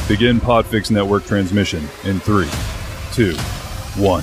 Begin Podfix Network transmission in 3, 2, 1.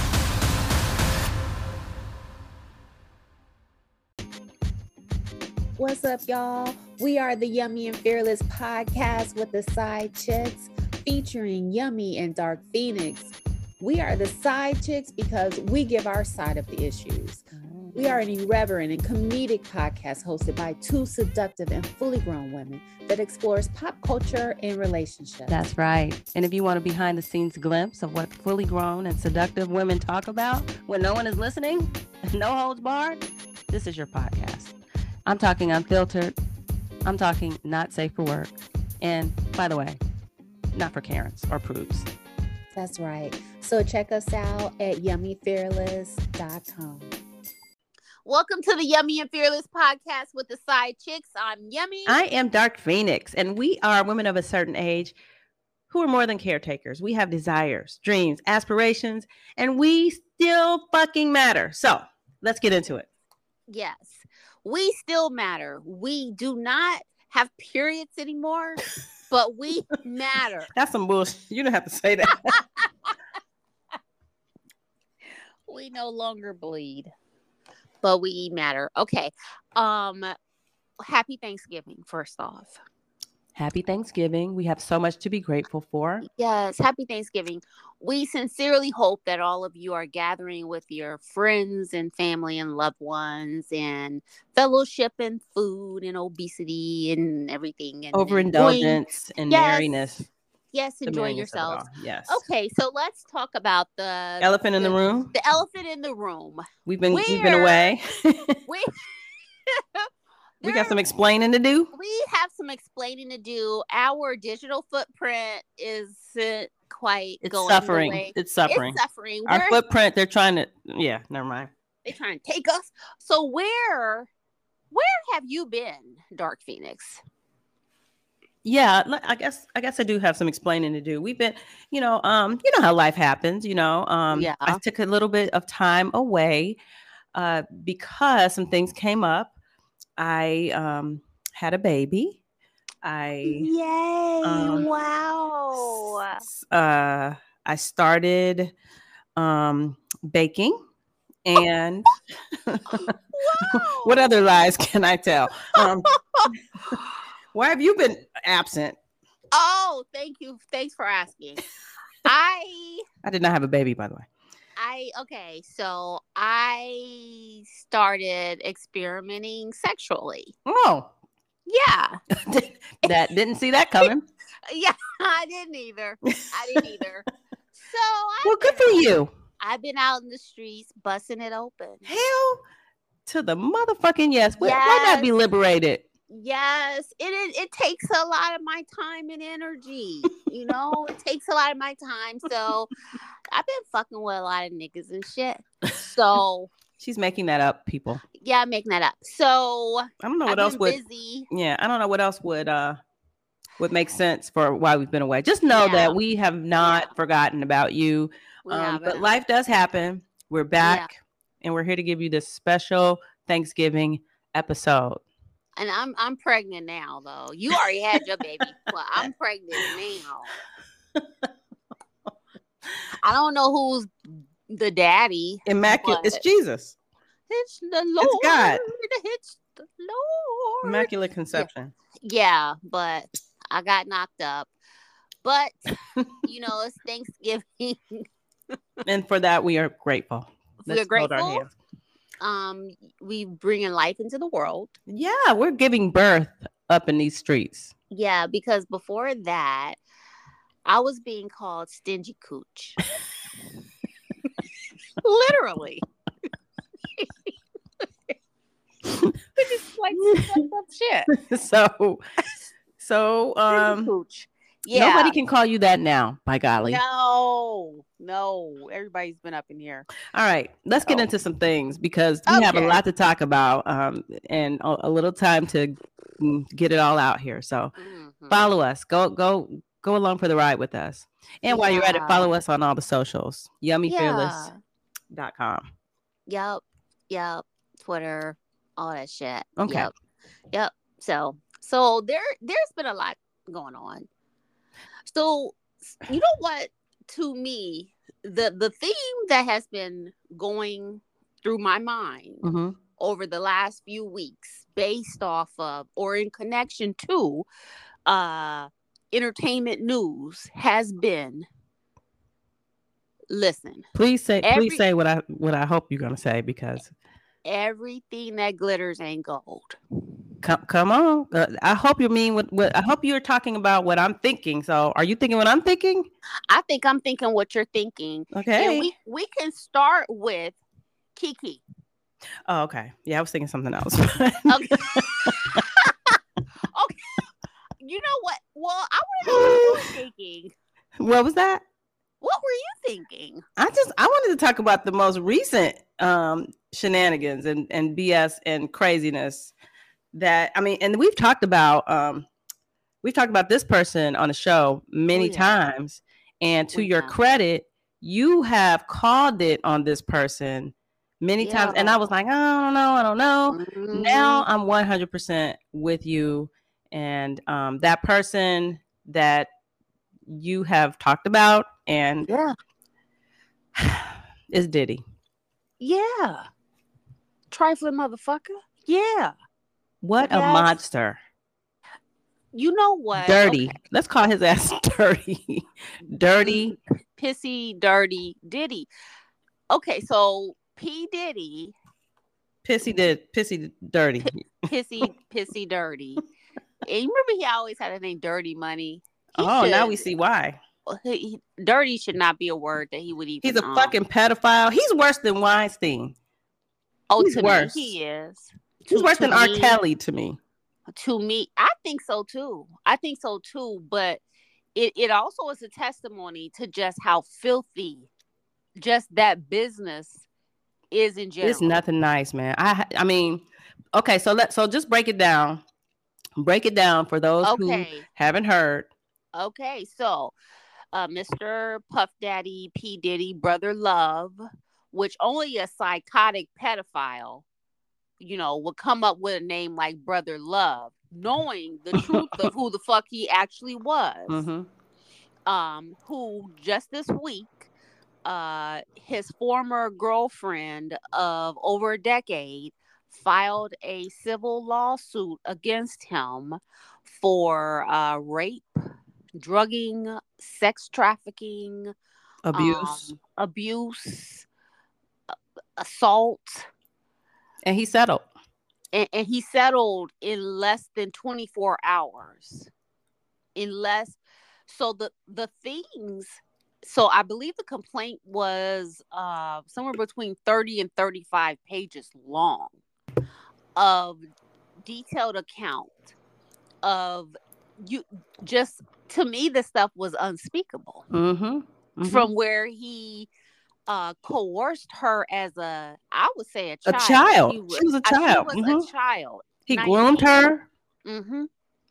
What's up, y'all? We are the Yummy and Fearless podcast with the Side Chicks, featuring Yummy and Dark Phoenix. We are the Side Chicks because we give our side of the issues. We are an irreverent and comedic podcast hosted by two seductive and fully grown women that explores pop culture and relationships. That's right. And if you want a behind-the-scenes glimpse of what fully grown and seductive women talk about when no one is listening, no holds barred, this is your podcast. I'm talking unfiltered. I'm talking not safe for work. And by the way, not for Karens or prudes. That's right. So check us out at yummyfearless.com. Welcome to the Yummy and Fearless podcast with the Side Chicks. I'm Yummy. I am Dark Phoenix, and we are women of a certain age who are more than caretakers. We have desires, dreams, aspirations, and we still fucking matter. So let's get into it. Yes, we still matter. We do not have periods anymore, but we matter. That's some bullshit. You don't have to say that. We no longer bleed, but we matter. Okay. Happy Thanksgiving, first off. Happy Thanksgiving. We have so much to be grateful for. Yes, happy Thanksgiving. We sincerely hope that all of you are gathering with your friends and family and loved ones and fellowship and food and obesity and everything. And overindulgence and merriness. Yes, enjoying yourselves. Yes. Okay, so let's talk about the elephant in the room. The elephant in the room. We've been away. We got some explaining to do. We have some explaining to do. Our digital footprint isn't quite going suffering. The way. It's suffering. It's suffering. Our footprint, they're trying to, never mind. They're trying to take us. So where have you been, Dark Phoenix? Yeah, I guess I do have some explaining to do. We've been, you know how life happens, I took a little bit of time away because some things came up. I had a baby. Yay! Wow. I started baking, and what other lies can I tell? Why have you been absent? Oh, thank you. Thanks for asking. I did not have a baby, by the way. So I started experimenting sexually. Oh. Yeah. That didn't see that coming. Yeah, I didn't either. So good for you. I've been out in the streets busting it open. Hell to the motherfucking yes. Why not be liberated? Yes, it takes a lot of my time and energy. It takes a lot of my time. So I've been fucking with a lot of niggas and shit. So she's making that up, people. Yeah, I'm making that up. So I don't know what else would. Busy. Yeah, I don't know what else would make sense for why we've been away. Just know that we have not forgotten about you. But life does happen. We're back, and we're here to give you this special Thanksgiving episode. And I'm pregnant now, though. You already had your baby, but I'm pregnant now. I don't know who's the daddy. Immaculate. It's Jesus. It's the Lord. It's God. It's the Lord. Immaculate conception. Yeah, but I got knocked up. But, it's Thanksgiving. And for that, we are grateful. We're grateful. We bringing life into the world. Yeah, we're giving birth up in these streets. Yeah, because before that, I was being called stingy cooch. Literally. Just like up shit. So cooch. Yeah. Nobody can call you that now, by golly. No. Everybody's been up in here. All right. Let's get into some things because we have a lot to talk about and a little time to get it all out here. So follow us. Go along for the ride with us. And while you're at it, follow us on all the socials. Yummyfearless.com. Yep. Twitter, all that shit. Okay. Yep. So there's been a lot going on. So, you know what? To me, the theme that has been going through my mind Mm-hmm. over the last few weeks, based off of or in connection to entertainment news, has been, listen, Please every say what I hope you're gonna say, because everything that glitters ain't gold. come on. I hope you mean what I hope you're talking about what I'm thinking. So are you thinking what I'm thinking? I think I'm thinking what you're thinking. Okay. And we can start with Kiki. Oh, okay. Yeah, I was thinking something else. Okay. Okay. You know what? Well, I want to know what you were thinking. What was that? What were you thinking? I wanted to talk about the most recent shenanigans and BS and craziness that, I mean, and we've talked about this person on the show many times. And to your credit, you have called it on this person many times. And I was like, I don't know. Mm-hmm. Now I'm 100% with you. And that person that you have talked about and is Diddy. Yeah. Trifling motherfucker. Yeah. What a monster. You know what? Dirty. Okay. Let's call his ass dirty. Dirty. Pissy, dirty Diddy. Okay, so P. Diddy. Pissy dirty. Pissy dirty. And you remember he always had a name, Dirty Money. Now we see why. Dirty should not be a word that he would even. He's a fucking pedophile. He's worse than Weinstein. Oh, he's worse. Me, he is. He's worse than R. Kelly to me. To me, I think so too. But it also is a testimony to just how filthy just that business is in general. It's nothing nice, man. I mean, okay, so just break it down. Break it down for those who haven't heard. Okay, so Mr. Puff Daddy, P. Diddy, Brother Love, which only a psychotic pedophile, would come up with a name like Brother Love, knowing the truth of who the fuck he actually was. Mm-hmm. Who just this week, his former girlfriend of over a decade filed a civil lawsuit against him for rape, drugging, sex trafficking, abuse, assault. And he settled. And he settled in less than 24 hours. So the things, so I believe the complaint was somewhere between 30 and 35 pages long of detailed account of to me, this stuff was unspeakable. Mm-hmm. Mm-hmm. From where he coerced her as I would say a child. She was a child. She was a child. He groomed her. Mm-hmm.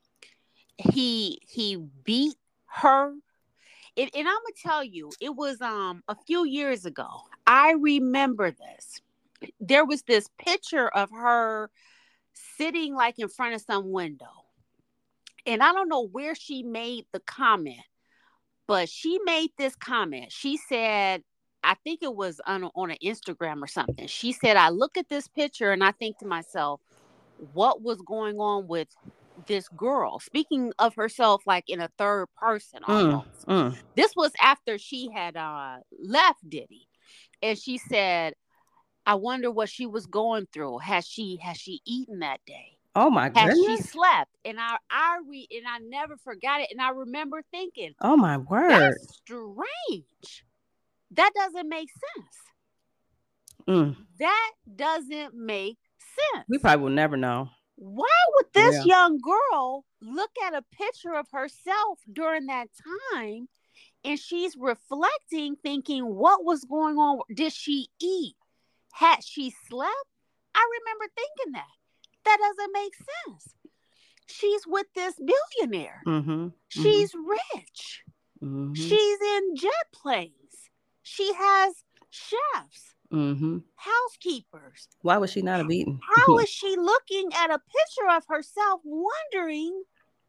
He beat her. And I'm gonna tell you, it was a few years ago. I remember this. There was this picture of her sitting like in front of some window. And I don't know where she made the comment, but she made this comment. She said, I think it was on an Instagram or something. She said, I look at this picture and I think to myself, what was going on with this girl? Speaking of herself like in a third person almost. This was after she had left Diddy. And she said, I wonder what she was going through. Has she eaten that day? Oh my goodness. Has she slept? And I never forgot it. And I remember thinking, oh my word. That's strange. That doesn't make sense. That doesn't make sense. We probably will never know. Why would this young girl look at a picture of herself during that time and she's reflecting, thinking, what was going on? Did she eat? Had she slept? I remember thinking that. That doesn't make sense. She's with this billionaire. Mm-hmm. She's rich. Mm-hmm. She's in jet planes. She has chefs, housekeepers. Why was she not have eaten? How is she looking at a picture of herself wondering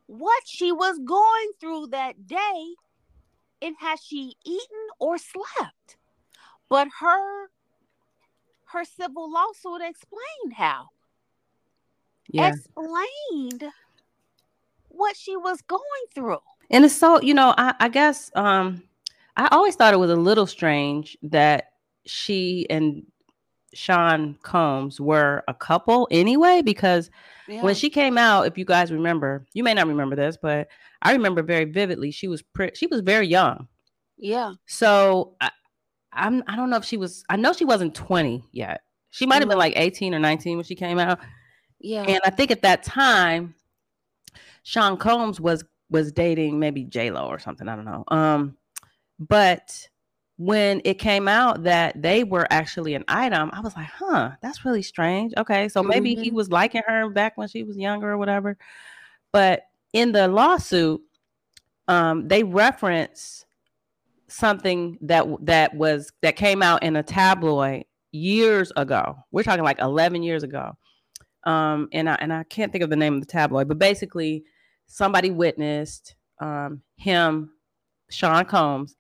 what she was going through that day and has she eaten or slept. But her civil lawsuit explained how. Yeah. Explained what she was going through. And it's so, I guess I always thought it was a little strange that she and Sean Combs were a couple anyway, because when she came out, if you guys remember, you may not remember this, but I remember very vividly, she was very young. Yeah. So I don't know if I know she wasn't 20 yet. She might have been like 18 or 19 when she came out. Yeah. And I think at that time, Sean Combs was dating maybe J-Lo or something. I don't know. But when it came out that they were actually an item, I was like, huh, that's really strange. Okay, so maybe he was liking her back when she was younger or whatever. But in the lawsuit, they reference something that came out in a tabloid years ago. We're talking like 11 years ago. And I can't think of the name of the tabloid, but basically somebody witnessed him, Sean Combs,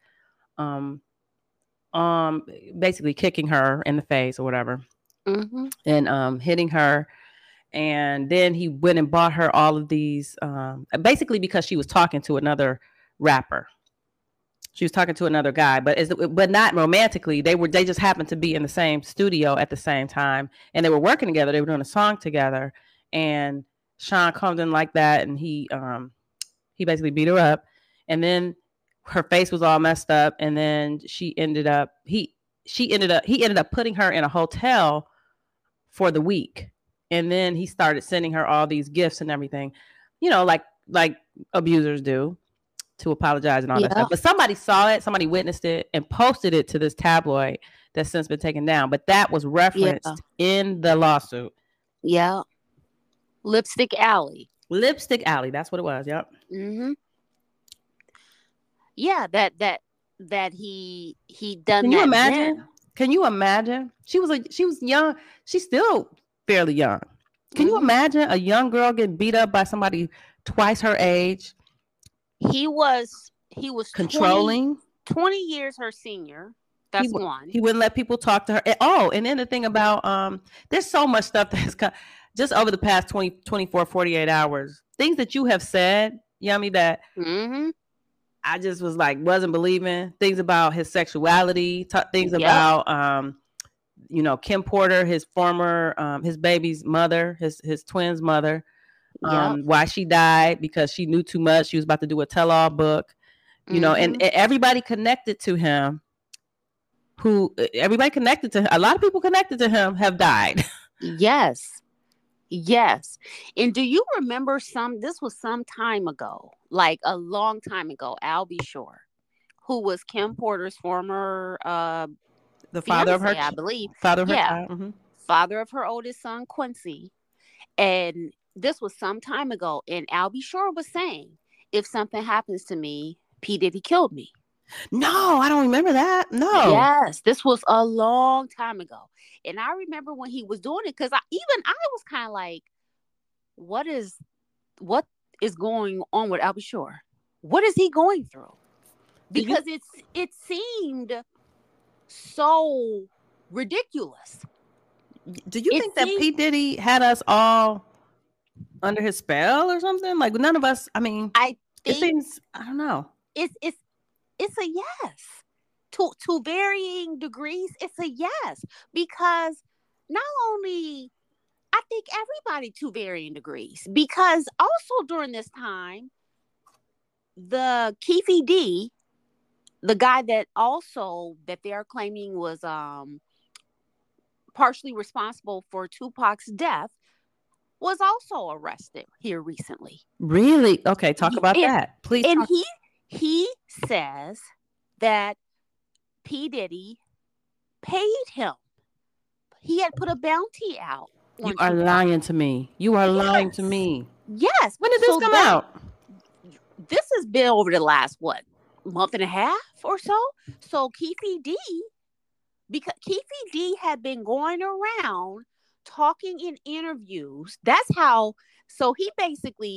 basically kicking her in the face or whatever, and hitting her. And then he went and bought her all of these, basically because she was talking to another rapper. She was talking to another guy, but not romantically. They just happened to be in the same studio at the same time, and they were working together. They were doing a song together, and Sean Combs didn't like that, and he basically beat her up, and then her face was all messed up, and then he ended up putting her in a hotel for the week, and then he started sending her all these gifts and everything, like abusers do, to apologize and all that stuff. But somebody saw it, somebody witnessed it, and posted it to this tabloid that's since been taken down. But that was referenced in the lawsuit. Yeah. Lipstick Alley. That's what it was. Yep. Mm-hmm. Yeah, that he done. Can you imagine? Then. Can you imagine? She was young. She's still fairly young. Can you imagine a young girl getting beat up by somebody twice her age? He was controlling. 20 years her senior. That's one. He wouldn't let people talk to her. And then the thing about there's so much stuff that's just over the past 24, 48 hours. Things that you have said, Yummy, that I just was like, wasn't believing. Things about his sexuality, things about Kim Porter, his former his baby's mother, his twin's mother. Why she died, because she knew too much. She was about to do a tell-all book, and everybody connected to him. A lot of people connected to him have died. Yes. And do you remember this was some time ago, like a long time ago, Albie Shore, who was Kim Porter's former the father of her, I believe. Father of her child. Father of her oldest son, Quincy. And this was some time ago, and Albie Shore was saying, if something happens to me, P. Diddy killed me. No, I don't remember that. No. Yes, this was a long time ago. And I remember when he was doing it, because I was kind of like, what is going on with Albie Shore? What is he going through? Because it seemed so ridiculous. Do you think that P. Diddy had us all under his spell or something? Like, none of us, I mean, it seems, I don't know. It's a yes. To varying degrees, it's a yes. Because not only, I think everybody to varying degrees. Because also during this time, the Keefe D, the guy that they are claiming was partially responsible for Tupac's death, was also arrested here recently. Really? Okay, talk about that, please. And he says that P. Diddy paid him. He had put a bounty out. You are lying to me. You are lying to me. Yes. When did this come out? This has been over the last, month and a half or so? So Keefe D had been going around talking in interviews. That's how, so he basically,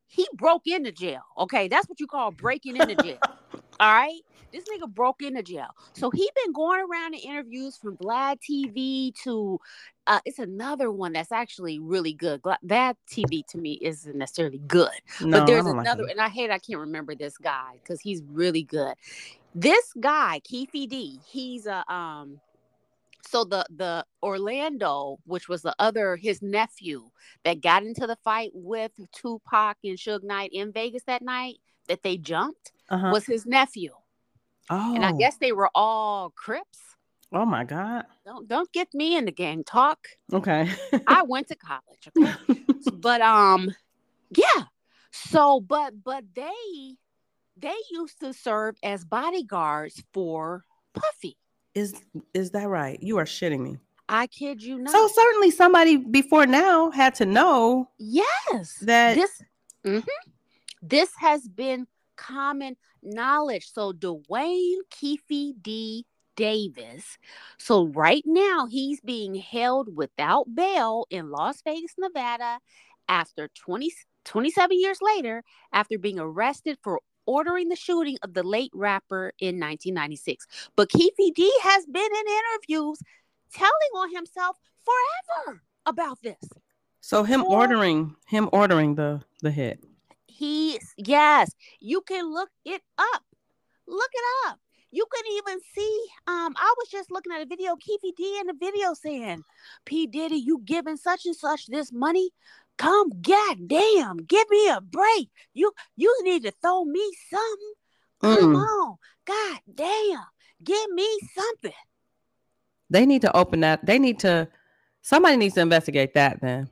he broke into jail. Okay, that's what you call breaking into jail. All right, this nigga broke into jail. So he been going around in interviews from Vlad TV to, it's another one that's actually really good. Vlad TV to me isn't necessarily good, but there's another, and I can't remember this guy because he's really good. This guy, Keefe D, he's a so the Orlando, which was his nephew that got into the fight with Tupac and Suge Knight in Vegas that night that they jumped, was his nephew. Oh. And I guess they were all Crips. Oh my God. Don't get me in the gang talk. Okay. I went to college. Okay. But yeah. So but they used to serve as bodyguards for Puffy. Is that right? You are shitting me. I kid you not. So certainly somebody before now had to know. Yes. That this has been common knowledge. So Dwayne Keefe D. Davis. So right now he's being held without bail in Las Vegas, Nevada, after 27 years later, after being arrested for ordering the shooting of the late rapper in 1996. But Keefe D has been in interviews telling on himself forever about this. So him ordering the hit. Yes, you can look it up. Look it up. You can even see, I was just looking at a video, Keefe D in the video saying, P. Diddy, you giving such and such this money? Come, goddamn, give me a break. You need to throw me something. Come on, goddamn, give me something. They need to open that. Somebody needs to investigate that then.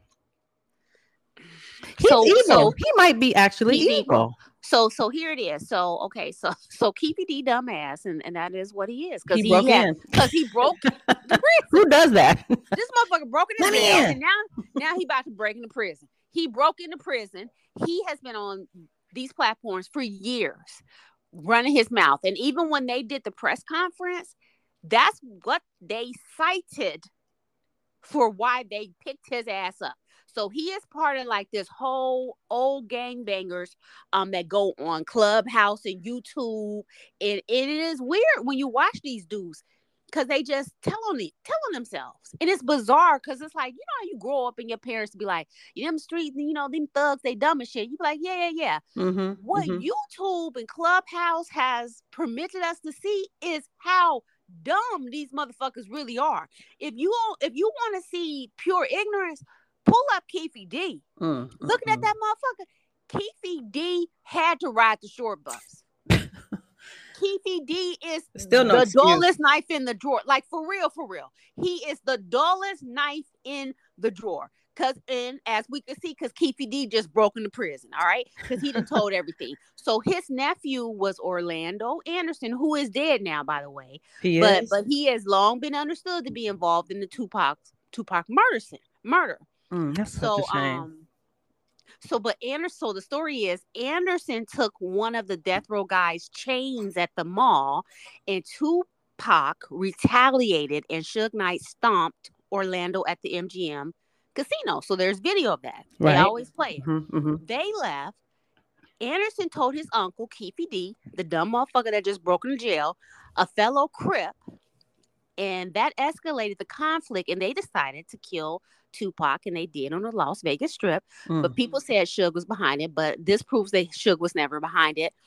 He's evil. So he might be actually evil. So here it is. So okay, so Keefe D dumbass, and that is what he is because he broke the prison. Who does that? This motherfucker broke into jail, and now he about to break into prison. He broke into prison. He has been on these platforms for years, running his mouth, and even when they did the press conference, that's what they cited for why they picked his ass up. So he is part of like this whole old gangbangers that go on Clubhouse and YouTube. And it is weird when you watch these dudes because they just telling themselves. And it's bizarre because it's like, you know how you grow up and your parents be like, them streets, them thugs, they dumb as shit. You be like, yeah. What YouTube and Clubhouse has permitted us to see is how dumb these motherfuckers really are. If you want to see pure ignorance, pull up Keefe D. Looking at that motherfucker, Keefe D had to ride the short bus. Keefe D is still the dullest knife in the drawer. Like for real. He is the dullest knife in the drawer. And as we can see, because Keefe D just broke into prison, all right? Because he done told everything. So his nephew was Orlando Anderson, who is dead now, by the way. But he has long been understood to be involved in the Tupac murder. That's such a shame. So the story is Anderson took one of the death row guys' chains at the mall, and Tupac retaliated, and Suge Knight stomped Orlando at the MGM casino. So there's video of that. Right. They always play it. They left. Anderson told his uncle, Keefe D, the dumb motherfucker that just broke into jail, a fellow Crip, and that escalated the conflict, and they decided to kill Tupac, and they did on the Las Vegas Strip. But people said Suge was behind it, but this proves that Suge was never behind it,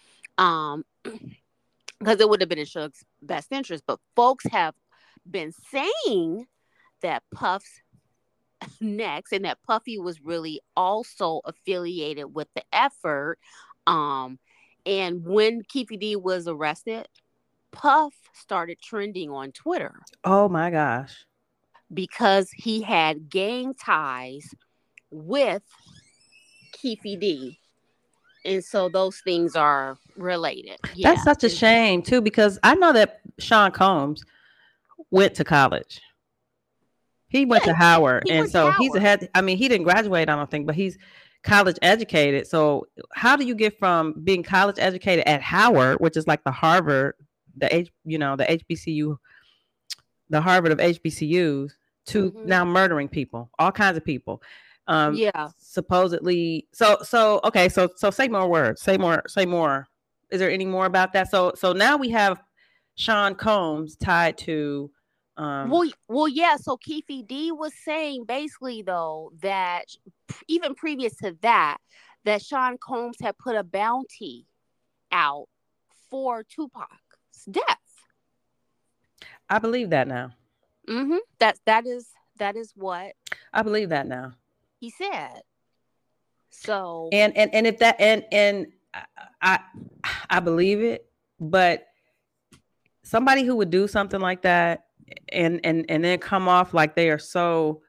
because it would have been in Suge's best interest. But folks have been saying that Puff's next, and that Puffy was really also affiliated with the effort. And when Keefe D was arrested, Puff started trending on Twitter. Oh my gosh. Because he had gang ties with Keefe D. And so those things are related. Yeah. That's such a shame too, because I know that Sean Combs went to college. He went to Howard. He didn't graduate, I don't think, but he's college educated. So how do you get from being college educated at Howard, which is like the Harvard, the HBCU, the Harvard of HBCUs, to now murdering people, all kinds of people. Yeah. Supposedly. So okay. So say more words. Say more. Is there any more about that? So now we have Sean Combs tied to. Well, yeah. So Keefe D was saying basically though that even previous to that, that Sean Combs had put a bounty out for Tupac's death. I believe that now. Mm-hmm. That is what I believe that now. he said. So And if that and I believe it, but somebody who would do something like that and then come off like they are so,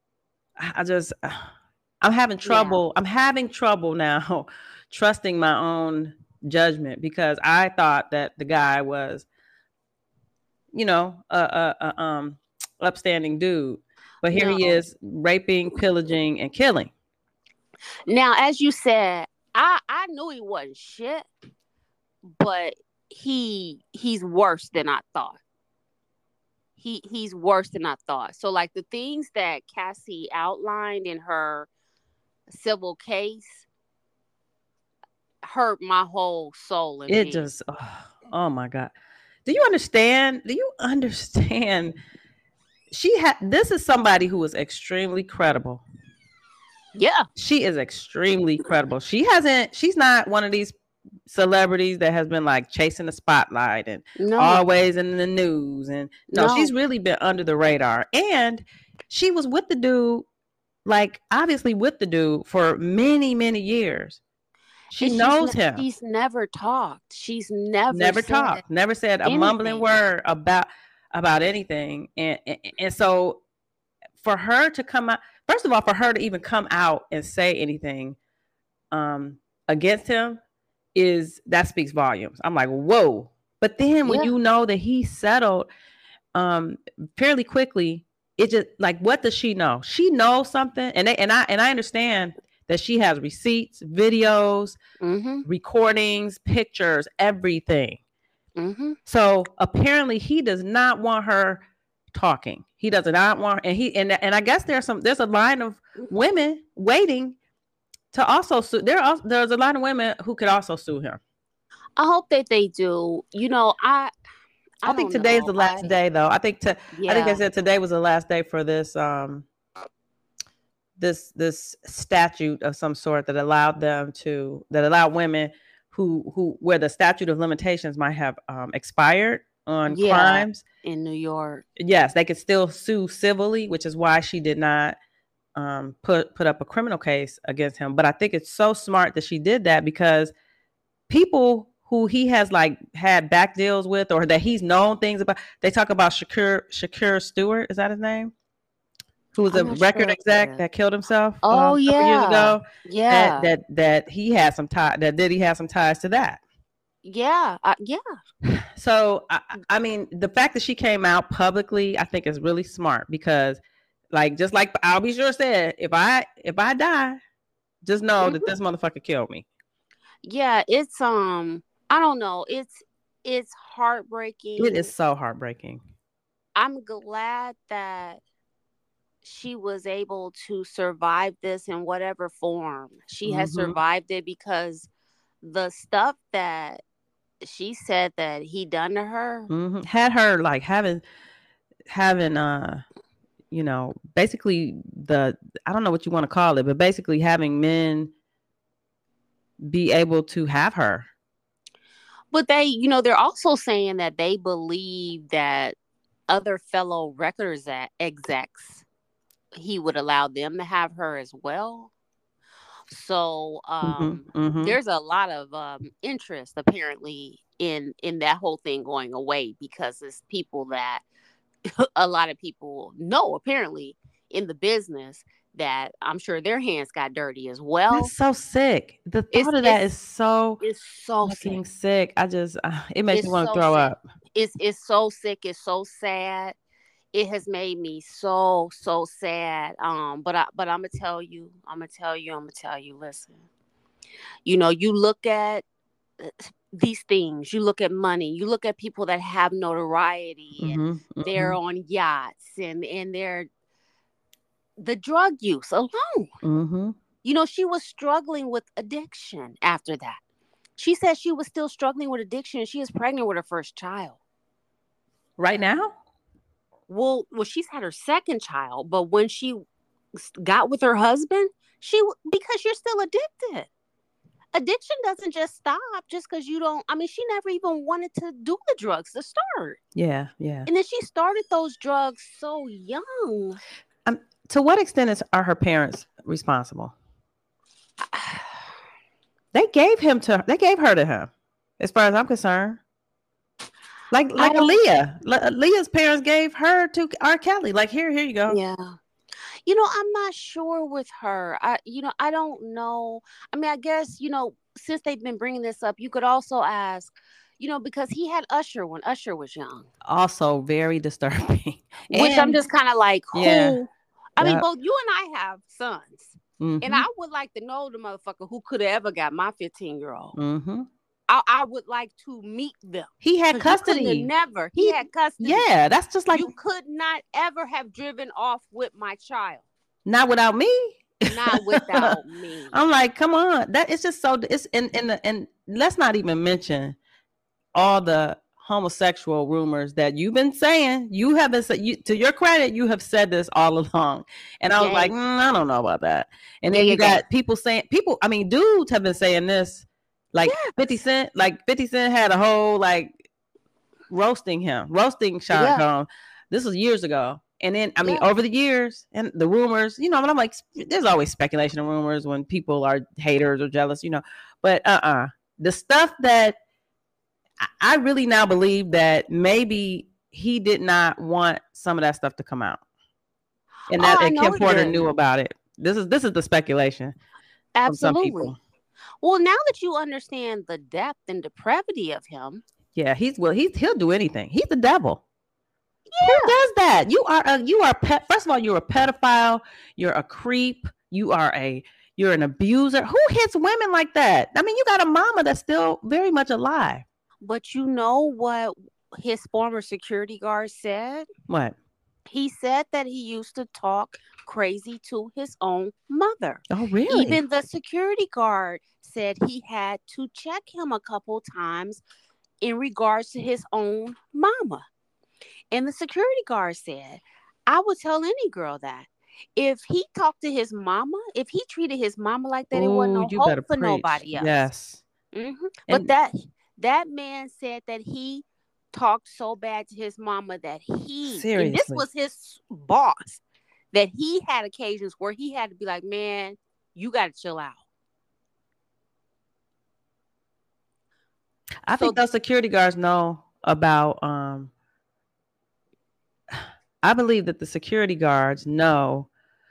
I'm having trouble. Yeah. I'm having trouble now trusting my own judgment, because I thought that the guy was, upstanding dude, but here he is raping, pillaging, and killing. Now, as you said, I knew he wasn't shit, but he's worse than I thought. He's worse than I thought. So like the things that Cassie outlined in her civil case hurt my whole soul. It just, oh my God. Do you understand? This is somebody who is extremely credible. Yeah. She is extremely credible. She's not one of these celebrities that has been like chasing the spotlight and always in the news. And no, she's really been under the radar. And she was with the dude, like obviously with the dude for many, many years. She knows him. She's never talked. She's never talked. Never said a mumbling word about anything. And so for her to come out, first of all, for her to even come out and say anything against him, that speaks volumes. I'm like, whoa. But then when you know that he settled fairly quickly, it just like, what does she know? She knows something. And I understand that she has receipts, videos, recordings, pictures, everything. So apparently he does not want her talking. He does not want, and I guess there's a line of women waiting to also sue. There's a lot of women who could also sue him. I hope that they do. I think today's the last day, though. I think I said today was the last day for this this statute of some sort that allowed women who where the statute of limitations might have expired on crimes in New York. Yes, they could still sue civilly, which is why she did not put up a criminal case against him. But I think it's so smart that she did that, because people who he has like had back deals with, or that he's known things about, they talk about Shakur Stewart, is that his name? Who was a record exec that killed himself years ago. Yeah. That he had some ties, that Diddy had some ties to that. Yeah. So, I mean, the fact that she came out publicly, I think is really smart, because like, just like I'll Be Sure said, if I die, just know that this motherfucker killed me. Yeah. It's, I don't know. It's heartbreaking. It is so heartbreaking. I'm glad that she was able to survive this in whatever form she has survived it, because the stuff that she said that he done to her had her like having basically I don't know what you want to call it, but basically having men be able to have her. But they, they're also saying that they believe that other fellow record execs, he would allow them to have her as well. So there's a lot of interest apparently in that whole thing going away, because it's people that a lot of people know apparently in the business that I'm sure their hands got dirty as well. That's so sick. The thought of that is so fucking sick. I just it makes me want to throw up. It's so sick. It's so sad. It has made me so sad. But I'm gonna tell you. Listen, you look at these things. You look at money. You look at people that have notoriety and they're on yachts and the drug use alone. Mm-hmm. You know, she was struggling with addiction after that. She said she was still struggling with addiction and she is pregnant with her first child. Right now? Well, she's had her second child, but when she got with her husband, because you're still addicted. Addiction doesn't just stop just because you don't. I mean, she never even wanted to do the drugs to start. Yeah, yeah. And then she started those drugs so young. To what extent are her parents responsible? They gave her to him, as far as I'm concerned. Like Leah. Leah's parents gave her to R. Kelly. Like, here you go. Yeah. You know, I'm not sure with her. I don't know. I mean, I guess, since they've been bringing this up, you could also ask, because he had Usher when Usher was young. Also very disturbing. Which I'm just kind of like, who? Yeah. I mean, both you and I have sons. Mm-hmm. And I would like to know the motherfucker who could have ever got my 15-year-old. Mm-hmm. I would like to meet them. He had custody. He had custody. Yeah, that's just like, you could not ever have driven off with my child. Not without me. Not without me. I'm like, come on. That is just so. It's and let's not even mention all the homosexual rumors that you've been saying. You have been to your credit, you have said this all along, and I was like, I don't know about that. And then you got people saying, dudes have been saying this. Like 50 Cent, had a whole roasting Sean Combs. This was years ago. And then, over the years and the rumors, but I'm like, there's always speculation and rumors when people are haters or jealous, but the stuff that I really now believe that maybe he did not want some of that stuff to come out. And that Kim Porter knew about it. This is the speculation. Absolutely. From some people. Well, now that you understand the depth and depravity of him. Yeah, he'll do anything. He's the devil. Yeah. Who does that? You are first of all, you're a pedophile, you're a creep, you're an abuser. Who hits women like that? I mean, you got a mama that's still very much alive. But you know what his former security guard said? What? He said that he used to talk crazy to his own mother. Oh, really? Even the security guard said he had to check him a couple times in regards to his own mama. And the security guard said, I would tell any girl that if he talked to his mama, if he treated his mama like that, it wasn't no hope for nobody else. Yes. Mm-hmm. But that man said that he talked so bad to his mama that Seriously. And this was his boss, that he had occasions where he had to be like, man, you got to chill out. I think those security guards know about, I believe that the security guards know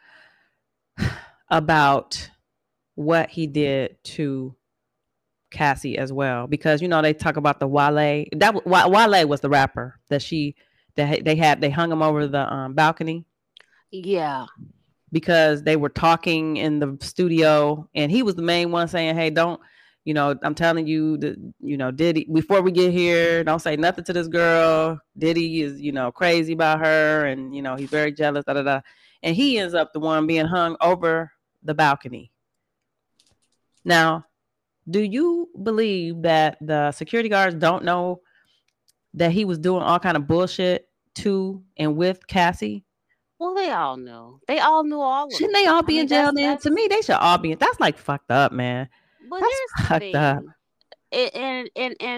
about what he did to Cassie as well, because they talk about the Wale. Wale was the rapper that they hung him over the balcony. Yeah, because they were talking in the studio, and he was the main one saying, "Hey, don't, I'm telling you that, Diddy, before we get here, don't say nothing to this girl. Diddy is, crazy about her, and he's very jealous." Da da da, and he ends up the one being hung over the balcony. Now, do you believe that the security guards don't know that he was doing all kind of bullshit to and with Cassie? Well, they all knew. They all knew all of it. Shouldn't they all be in jail then? To me, they should all be. That's like fucked up, man. But that's fucked up. And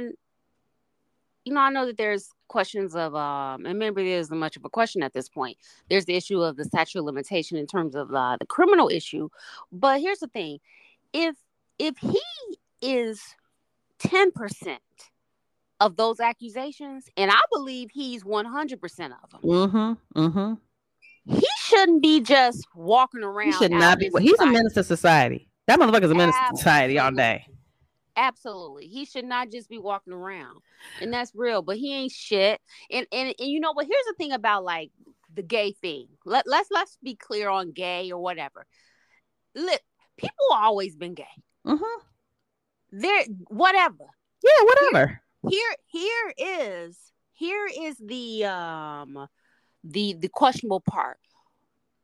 I know that there's questions of and maybe there isn't much of a question at this point. There's the issue of the statute of limitation in terms of the criminal issue. But here's the thing: if he is 10% of those accusations, and I believe he's 100% of them. He shouldn't be just walking around. He should not be. He's a menace to society. That motherfucker's a menace to society all day. Absolutely. He should not just be walking around. And that's real. But he ain't shit. And you know what? Here's the thing about the gay thing. Let's be clear on gay or whatever. Look, people have always been gay. They're whatever. Yeah, whatever. Here is the questionable part.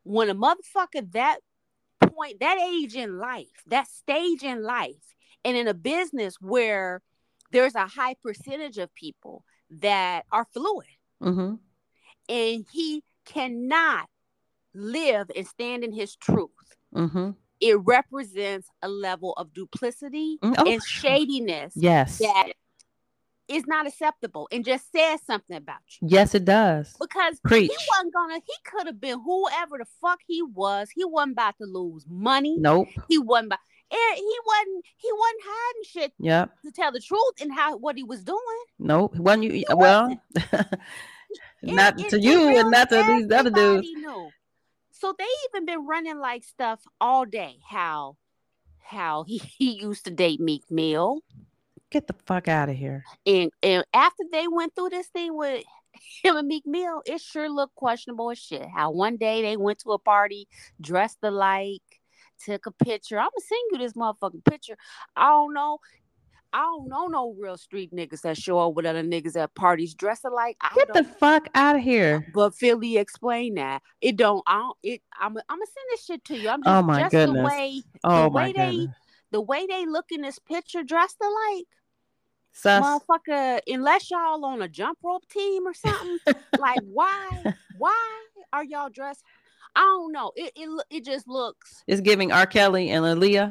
when a motherfucker that point, that age in life, that stage in life, and in a business where there's a high percentage of people that are fluid, Mm-hmm. and he cannot live and stand in his truth. Mm-hmm. It represents a level of duplicity Oh, and shadiness yes. that is not acceptable, and just says something about you. Yes, it does. Because Preach. he could have been whoever the fuck he was. He wasn't about to lose money. Nope. He wasn't wasn't hiding shit, Yep. to tell the truth, and what he was doing. Nope. When you He well, not It to you really and not to these other dudes. everybody knew. So they even been running like stuff all day. How he used to date Meek Mill. Get the fuck out of here. And after they went through this thing with him and Meek Mill, it sure looked questionable as shit. How one day they went to a party, dressed alike, took a picture. I'm gonna send you this motherfucking picture. I don't know no real street niggas that show up with other niggas at parties dressed alike. Get the fuck out of here. But Philly explained that. I'm gonna send this shit to you. I'm just, Oh my goodness. the way they look in this picture dressed alike. Sus. Motherfucker, unless y'all on a jump rope team or something, like why are y'all dressed? I don't know. It just looks. It's giving R. Kelly and Aaliyah.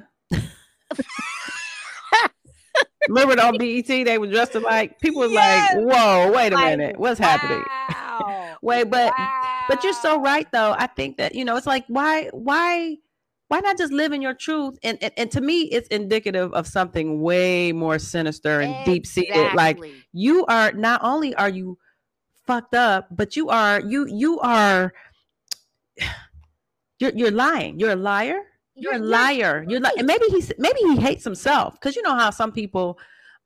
Remember on BET, they were dressed alike. People was like, "Whoa, wait a minute, what's happening?" Wait, but you're so right though. I think that it's like why not just live in your truth? And to me, it's indicative of something way more sinister and deep seated. Like you are not only are you fucked up, but you are you're lying. You're a liar. You're a liar. You're like, and maybe he hates himself, because you know how some people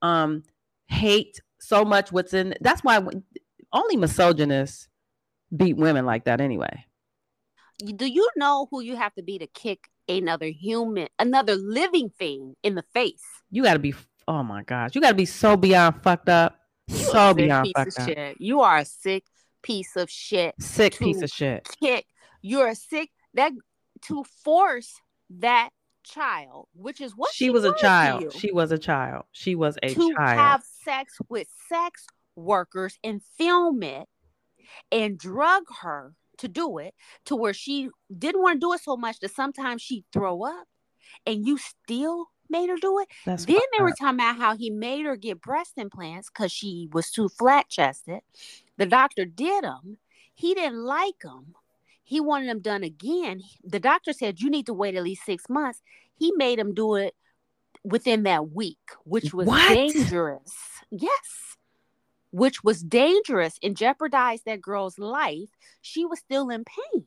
hate so much what's in. That's why only misogynists beat women like that anyway. Do you know who you have to be to kick another living thing in the face? You got to be. Oh my gosh, you got to be so beyond fucked up. So beyond fucked up. Shit. You are a sick piece of shit. Sick piece of shit. You're a sick to force that child, which is what she was a child. She was a child. She was a child. To have sex with sex workers and film it and drug her to do it, to where she didn't want to do it so much that sometimes she'd throw up, and you still made her do it. Then they were talking about how he made her get breast implants because she was too flat chested. The doctor did them. He didn't like them. He wanted them done again. The doctor said, you need to wait at least 6 months. He made him do it within that week, which was dangerous. Yes. Which was dangerous and jeopardized that girl's life. She was still in pain.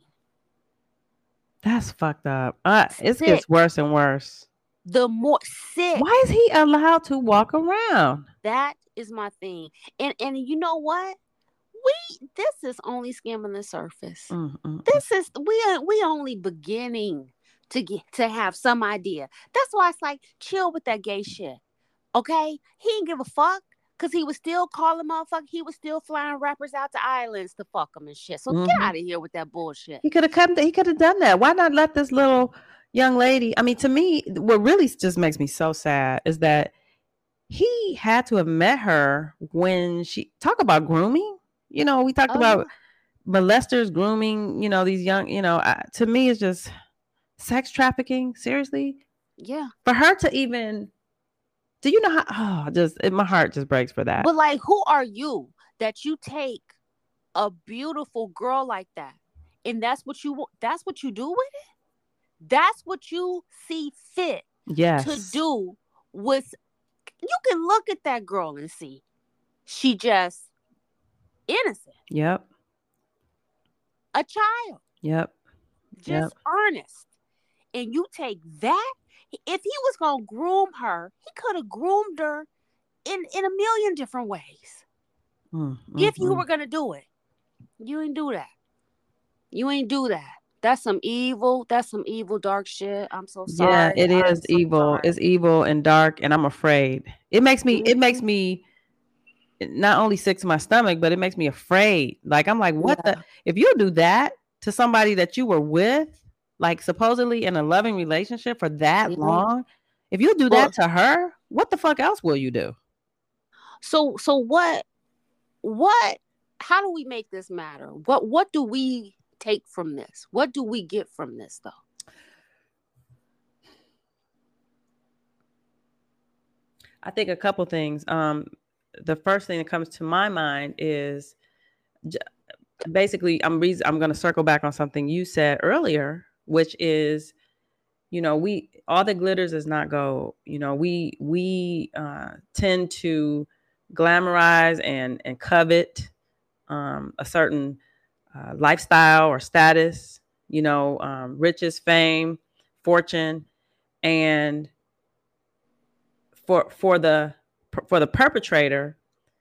That's fucked up. It gets worse and worse. The more sick. Why is he allowed to walk around? That is my thing. And you know what? This is only skimming the surface. This is we only beginning to have some idea. That's why it's like, chill with that gay shit. Okay? He didn't give a fuck, because he was still calling motherfuckers. He was still flying rappers out to islands to fuck them and shit. So get out of here with that bullshit. He could have done that. Why not let this little young lady? I mean, to me, what really just makes me so sad is that he had to have met her when she talk about grooming. We talked about molesters grooming, these young, to me, it's just sex trafficking. Seriously. Yeah. For her to even, do you know how, my heart just breaks for that. But like, who are you that you take a beautiful girl like that, and that's what you do with it? That's what you see fit to do with. You can look at that girl and see she just innocent. Yep. A child. Yep. Just earnest. And you take that. If he was gonna groom her, he could have groomed her in a million different ways. If you were gonna do it. You ain't do that. You ain't do that. That's some evil dark shit. I'm so sorry. Yeah, it is evil. It's evil and dark, and I'm afraid. It makes me not only sick to my stomach, but it makes me afraid. Like, I'm like, what the? If you do that to somebody that you were with, like supposedly in a loving relationship for that long, if you do that to her, what the fuck else will you do? So what, how do we make this matter? What do we take from this? What do we get from this though? I think a couple things. The first thing that comes to my mind is basically I'm going to circle back on something you said earlier, which is, you know, all that glitters is not gold. You know, we tend to glamorize and covet a certain lifestyle or status, you know, riches, fame, fortune, and for the perpetrator,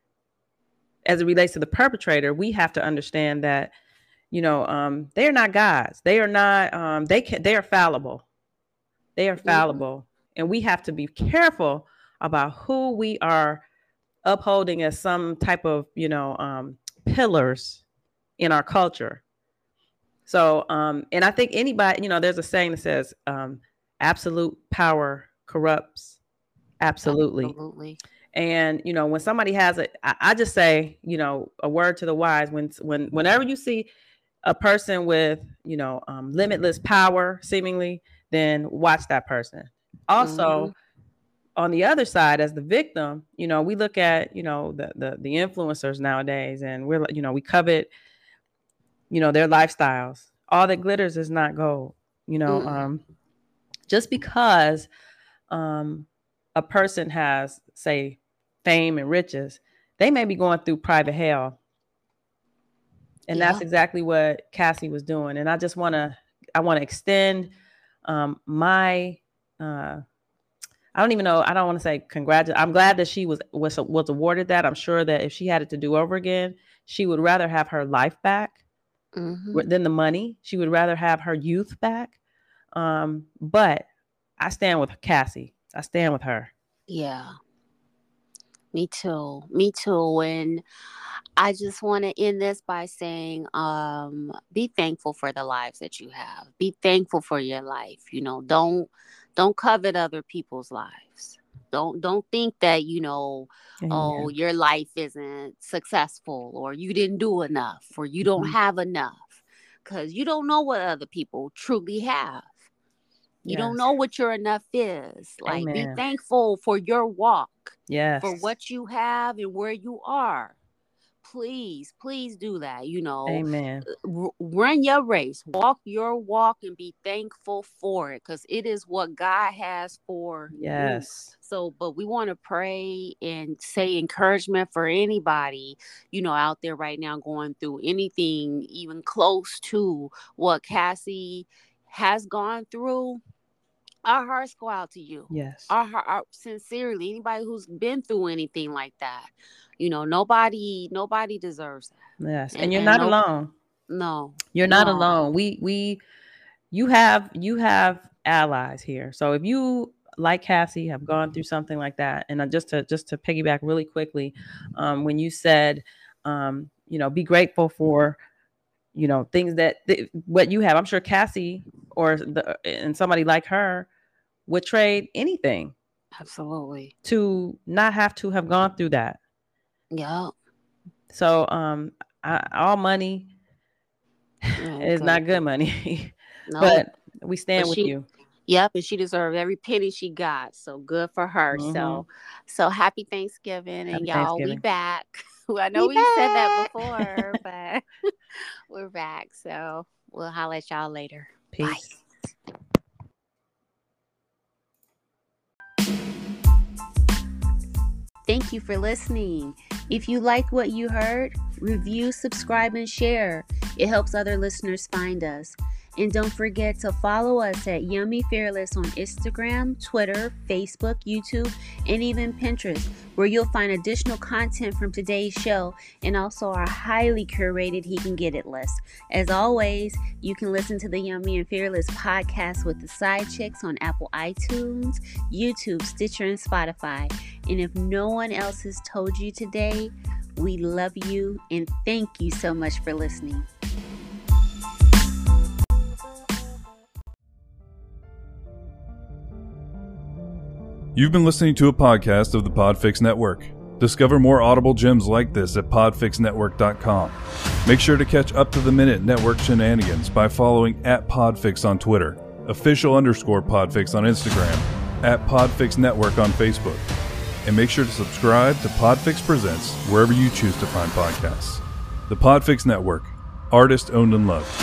as it relates to the perpetrator, we have to understand that, you know, they are not gods. They are not. They are fallible. They are fallible, and we have to be careful about who we are upholding as some type of, you know, pillars in our culture. So, and I think anybody, you know, there's a saying that says, absolute power corrupts. Absolutely. And, you know, when somebody has it, I just say, you know, a word to the wise, whenever you see a person with, you know, limitless power, seemingly, then watch that person. Also, on the other side, as the victim, you know, we look at, you know, the influencers nowadays, and we're, you know, we covet, you know, their lifestyles. All that glitters is not gold, you know, just because a person has, say, fame and riches, they may be going through private hell. And that's exactly what Cassie was doing. And I just want to extend my, I don't even know, I don't want to say congratulate. I'm glad that she was awarded that. I'm sure that if she had it to do over again, she would rather have her life back than the money. She would rather have her youth back. But I stand with Cassie. I stand with her. Yeah. Me too. And I just want to end this by saying, be thankful for the lives that you have. Be thankful for your life. You know, don't covet other people's lives. Don't think that, you know, oh, your life isn't successful, or you didn't do enough, or you don't have enough, because you don't know what other people truly have. You don't know what your enough is. Like, be thankful for your walk. Yes. For what you have and where you are. Please do that. You know, amen. Run your race, walk your walk, and be thankful for it, because it is what God has for you. So, but we want to pray and say encouragement for anybody, you know, out there right now going through anything even close to what Cassie has gone through. Our hearts go out to you. Yes. Our sincerely, anybody who's been through anything like that, you know, nobody deserves that. Yes. And you're not alone. No. You're not alone. You have allies here. So if you, like Cassie, have gone through something like that, and just to piggyback really quickly, when you said, you know, be grateful for, you know, things that what you have. I'm sure Cassie and somebody like her would trade anything. Absolutely. To not have to have gone through that. Yeah. So all money is not good money. No. But we stand with you. Yep, and she deserved every penny she got. So good for her. So happy Thanksgiving, and y'all, we back. I know we said that before, but we're back. So we'll holler at y'all later. Peace. Bye. Thank you for listening. If you like what you heard, review, subscribe, and share. It helps other listeners find us. And don't forget to follow us at Yummy Fearless on Instagram, Twitter, Facebook, YouTube, and even Pinterest, where you'll find additional content from today's show and also our highly curated He Can Get It list. As always, you can listen to the Yummy and Fearless podcast with the Side Chicks on Apple iTunes, YouTube, Stitcher, and Spotify. And if no one else has told you today, we love you and thank you so much for listening. You've been listening to a podcast of the Podfix Network. Discover more audible gems like this at podfixnetwork.com. Make sure to catch up-to-the-minute network shenanigans by following @Podfix on Twitter, official_Podfix on Instagram, @Podfix Network on Facebook. And make sure to subscribe to Podfix Presents wherever you choose to find podcasts. The Podfix Network, artist owned and loved.